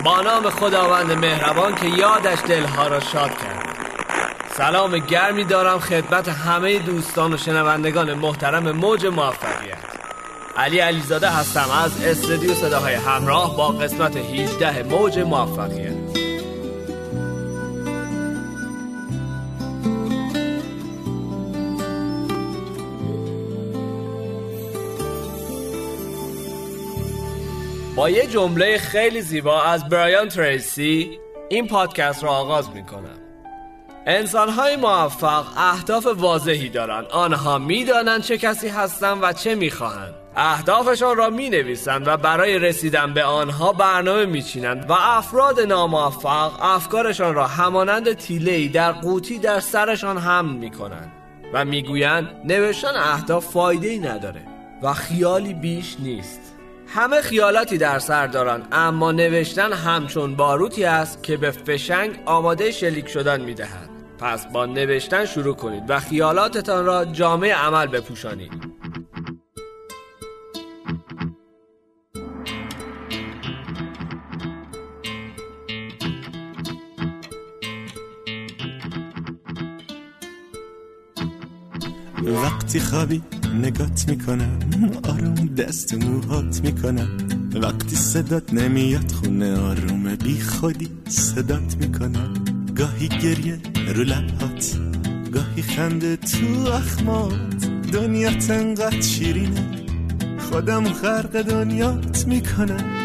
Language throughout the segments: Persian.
با نام خداوند مهربان که یادش دلها را شاد کرد. سلام گرمی دارم خدمت همه دوستان و شنوندگان محترم موج موفقیت. علی علیزاده هستم از استودیو صداهای همراه با قسمت 18 موج موفقیت. با یه جمله خیلی زیبا از برایان تریسی این پادکست را آغاز میکنم. انسان‌های موفق اهداف واضحی دارند. آنها می‌دانند چه کسی هستند و چه می‌خواهند. اهدافشان را می‌نویسند و برای رسیدن به آنها برنامه می‌چینند و افراد ناموفق افکارشان را همانند تیله‌ای در قوطی در سرشان حمل می‌کنند و می‌گویند نوشتن اهداف فایده‌ای نداره و خیالی بیش نیست. همه خیالاتی در سر دارند، اما نوشتن همچون باروتی است که به فشنگ آماده شلیک شدن می‌دهد. پس با نوشتن شروع کنید و خیالاتتان را جامه عمل بپوشانید. وقتی خوابی نگات میکنم، آروم دست موهات میکنم. وقتی صدات نمیاد خونه آروم بی خودی صدات میکنم. گاهی گریه رو لبهات، گاهی خنده تو اخمات. دنیات انقدر شیرینه خودم خرق دنیات میکنم.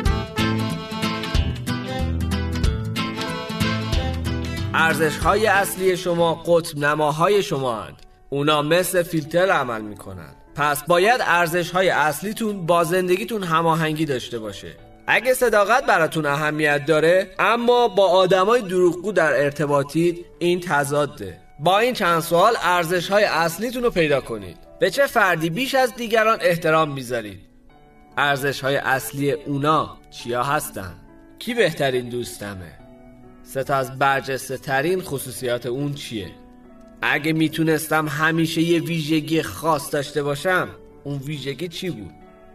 ارزش‌های اصلی شما قطب نماهای شما هستند. اونا مثل فیلتر عمل میکنن. پس باید ارزش‌های اصلیتون با زندگیتون هماهنگی داشته باشه. اگه صداقت براتون اهمیت داره اما با آدمای دروغگو در ارتباطید، این تضاده. با این چند سوال ارزش‌های اصلیتون رو پیدا کنید. به چه فردی بیش از دیگران احترام میذارید؟ ارزش‌های اصلی اونا چیا هستن؟ کی بهترین دوستمه؟ 3 از برجسته ترین خصوصیات اون چیه؟ اگه میتونستم همیشه یه ویژگی خاص داشته باشم، اون ویژگی چی بود؟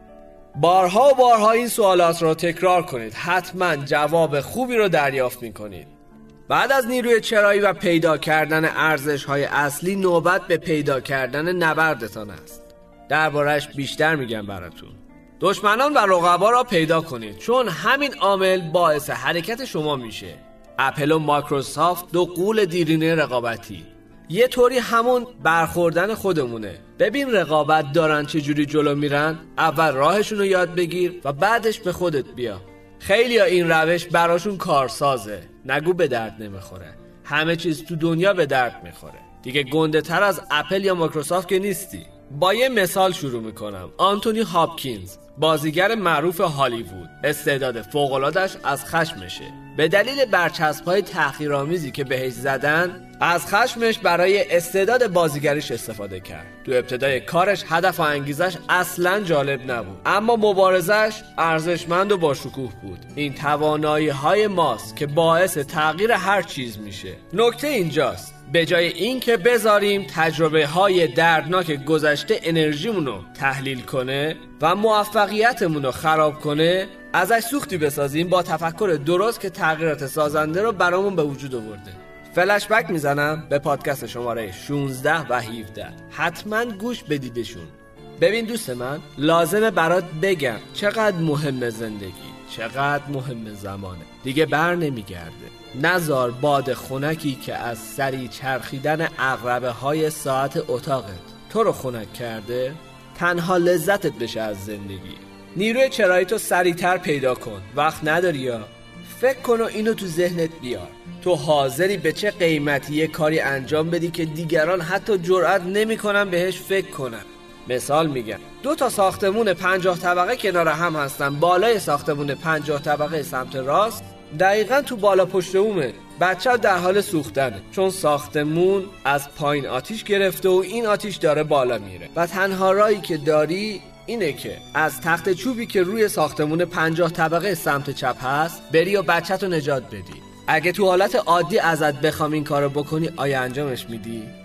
بارها و بارها این سوالات رو تکرار کنید. حتما جواب خوبی رو دریافت میکنید. بعد از نیروی چرایی و پیدا کردن ارزش‌های اصلی، نوبت به پیدا کردن نبردتان است. درباره‌اش بیشتر میگم براتون. دشمنان و رقبا را پیدا کنید، چون همین عامل باعث حرکت شما میشه. اپل و مایکروسافت 2 غول دیرینه رقابتی. یه طوری همون برخوردن خودمونه. ببین رقابت دارن چجوری جلو میرن، اول راهشون رو یاد بگیر و بعدش به خودت بیا. خیلی ها این روش براشون کارسازه. نگو به درد نمیخوره. همه چیز تو دنیا به درد میخوره. دیگه گنده تر از اپل یا مایکروسافت که نیستی. با یه مثال شروع میکنم. آنتونی هاپکینز، بازیگر معروف هالیوود، استعداد فوق‌العاده‌اش از خشمشه. به دلیل برچسب‌های تحقیرآمیزی که بهش زدن، از خشمش برای استعداد بازیگریش استفاده کرد. تو ابتدای کارش هدف و انگیزش اصلاً جالب نبود، اما مبارزش ارزشمند و با شکوه بود. این توانایی‌های ماست که باعث تغییر هر چیز میشه. نکته اینجاست، به جای این که بذاریم تجربه های دردناک گذشته انرژیمون رو تحلیل کنه و موفقیتمون رو خراب کنه، ازش سوختی بسازیم با تفکر درست که تغییرات سازنده رو برامون به وجود آورده. فلش بک میزنم به پادکست شماره 16 و 17. حتما گوش بدیدشون. ببین دوست من، لازمه برات بگم چقدر مهمه زندگی، چقدر مهمه زمانه. دیگه بر نمیگرده. نزار باد خنکی که از سری چرخیدن عقربه های ساعت اتاقت تو رو خنک کرده تنها لذتت بشه از زندگی. نیروی چرایی تو سریعتر پیدا کن. وقت نداری یا؟ فکر کن و اینو تو ذهنت بیار. تو حاضری به چه قیمتی یه کاری انجام بدی که دیگران حتی جرئت نمی‌کنن بهش فکر کنن؟ مثال میگم، 2 ساختمون 50 طبقه کنار هم هستن. بالای ساختمون 50 طبقه سمت راست دقیقاً تو بالا پشت بومه. بچه در حال سوختنه، چون ساختمون از پایین آتیش گرفته و این آتیش داره بالا میره و تنها راهی که داری اینه که از تخت چوبی که روی ساختمون 50 طبقه سمت چپ هست بری و بچه‌تو نجات بدی. اگه تو حالت عادی ازت بخوام این کارو بکنی، آیا انجامش میدی؟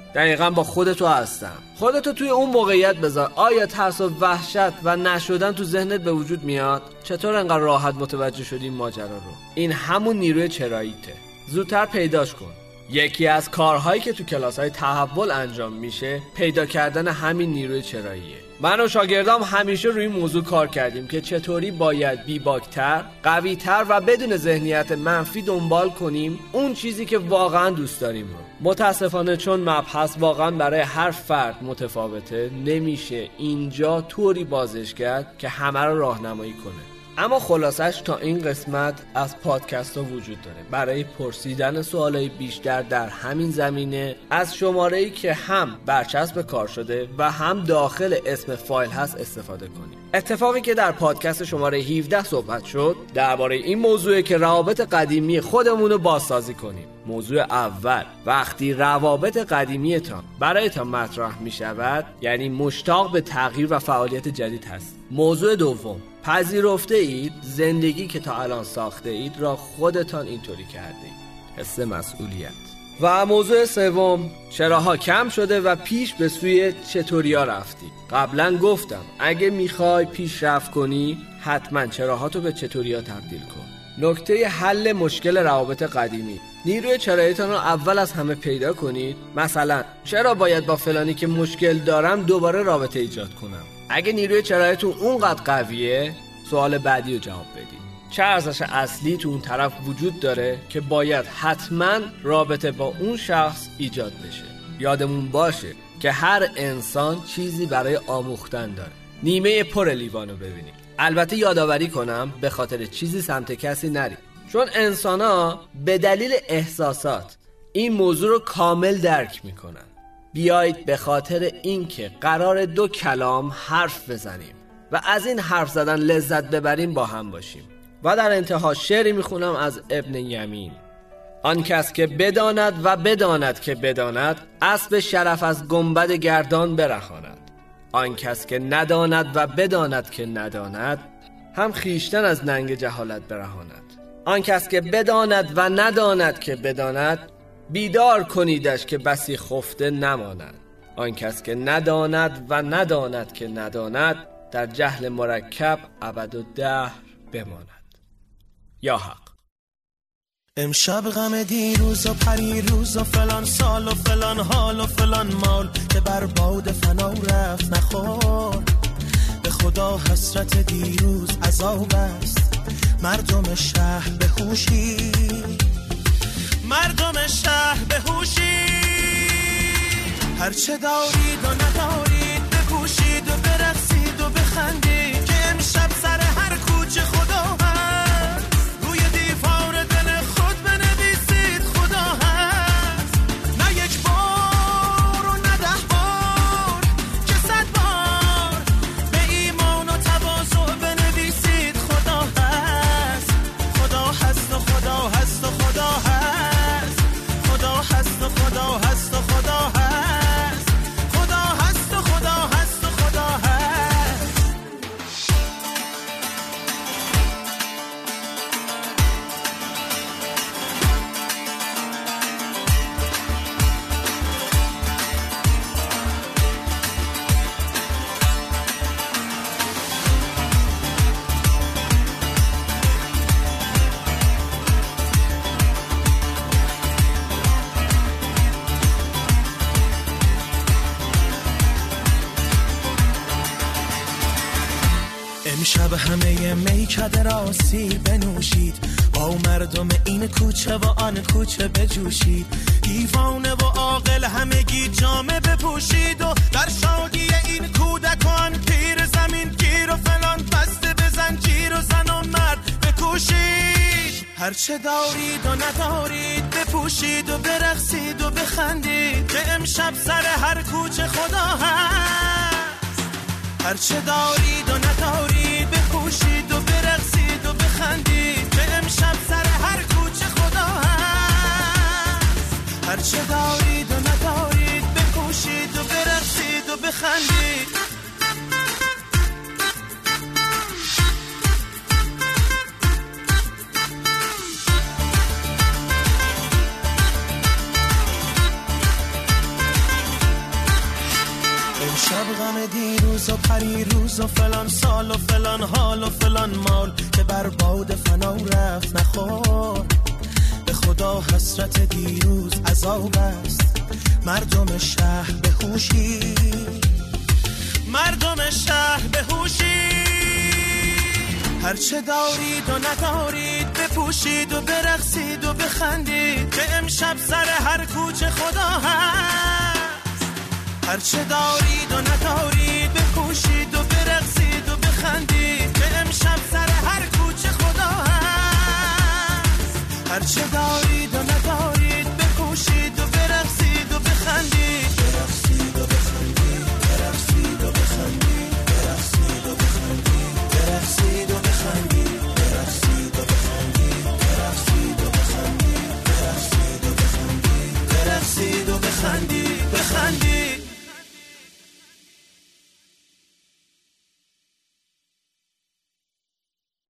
دقیقاً با خودتو هستم. خودتو توی اون موقعیت بذار. آیا ترس و وحشت و نشدن تو ذهنت به وجود میاد؟ چطور انقدر راحت متوجه شدی این ماجرا رو؟ این همون نیروی چراییته. زودتر پیداش کن. یکی از کارهایی که تو کلاس‌های تحول انجام میشه پیدا کردن همین نیروی چراییه. من و شاگردام همیشه روی این موضوع کار کردیم که چطوری باید بیباکتر، قوی‌تر و بدون ذهنیت منفی دنبال کنیم اون چیزی که واقعا دوست داریم رو. متاسفانه چون مبحث واقعا برای هر فرد متفاوته، نمیشه اینجا طوری بازش کرد که همه رو راهنمایی کنه. اما خلاصش تا این قسمت از پادکست ها وجود داره برای پرسیدن سوالای بیشتر در همین زمینه از شماره‌ای که هم برچسب کار شده و هم داخل اسم فایل هست استفاده کنید. اتفاقی که در پادکست شماره 17 صحبت شد درباره این موضوعه که روابط قدیمی خودمون رو بازسازی کنیم. موضوع اول، وقتی روابط قدیمیتان برایتان مطرح می شود یعنی مشتاق به تغییر و فعالیت جدید هست. موضوع دوم، پذیرفته اید زندگی که تا الان ساخته اید را خودتان اینطوری کرده اید. حس مسئولیت. و موضوع سوم، چراها کم شده و پیش به سوی چطوریا رفتی. قبلا گفتم اگه میخوای پیشرفت کنی حتما چراهاتو به چطوریا تبدیل کن. نکته حل مشکل روابط قدیمی، نیروی چراییتان رو اول از همه پیدا کنید. مثلا چرا باید با فلانی که مشکل دارم دوباره رابطه ایجاد کنم؟ اگه نیروی چراییتون اونقدر قویه، سوال بعدی رو جواب بدید. چه ارزش اصلی تو اون طرف وجود داره که باید حتما رابطه با اون شخص ایجاد بشه؟ یادمون باشه که هر انسان چیزی برای آموختن داره. نیمه پر لیوانو ببینید. البته یادآوری کنم به خاطر چیزی سمت کسی نرید، چون انسانا به دلیل احساسات این موضوع رو کامل درک میکنن. بیایید به خاطر اینکه قرار دو کلام حرف بزنیم و از این حرف زدن لذت ببریم با هم باشیم. و در انتها شعری میخونم از ابن یمین. آن کس که بداند و بداند که بداند، اسب شرف از گنبد گردان برهاند. آن کس که نداند و بداند که نداند، هم خیشتن از ننگ جهالت برهاند. آن کس که بداند و نداند که بداند، بیدار کنیدش که بسی خفته نماند. آن کس که نداند و نداند که نداند، در جهل مرکب ابدالدهر بماند. یا حق. امشب غم دیروز و پریروز و فلان سال و فلان حال و فلان مال که بر باد فنا رفت نخور. به خدا حسرت دیروز عذاب است. مردم شهر به هوشی، مردم شهر به هوشی. هرچه دارید و ندارید بکوشید و برقصید و بخندید که امشب سر هر کوچه خدا هست. روی دیوار دل خود بنویسید خدا هست. نه یک بار و نه 10 بار که 100 بار به ایمان و تواضع بنویسید خدا هست. خدا هست و خدا هست و خدا هست. خدا هست و خدا هست و خدا هست. خدا هست و خدا هست و خدا هست. امشب همه میکده را سیر بنوشید، با مردم این کوچه و آن کوچه بجوشید. دیوانه و عاقل همگی جامه بپوشید و در شادی این کودکان پیر زمین گیر و فلان بسته بزن جیر و زن و مرد بکوشید. هرچه دارید و ندارید بپوشید و برقصید و بخندید که امشب سر هر کوچه خدا هست. هرچه دارید و ندارید بپوشید و برقصید و بخندید که امشب سر هر کوچه خدا هست. هرچه دارید و ندارید بپوشید و برقصید و بخندید. پریروز و فلان سال و فلان حال و فلان مال که بر باد فنا رفت نخور. به خدا حسرت دیروز عذاب است. مردم شهر بهوشی، مردم شهر بهوشی. هرچه دارید و ندارید بپوشید و برقصید و بخندید که امشب سر هر کوچه خدا هست. هرچه دارید و ندارید بپوشید و برقصید و بخندید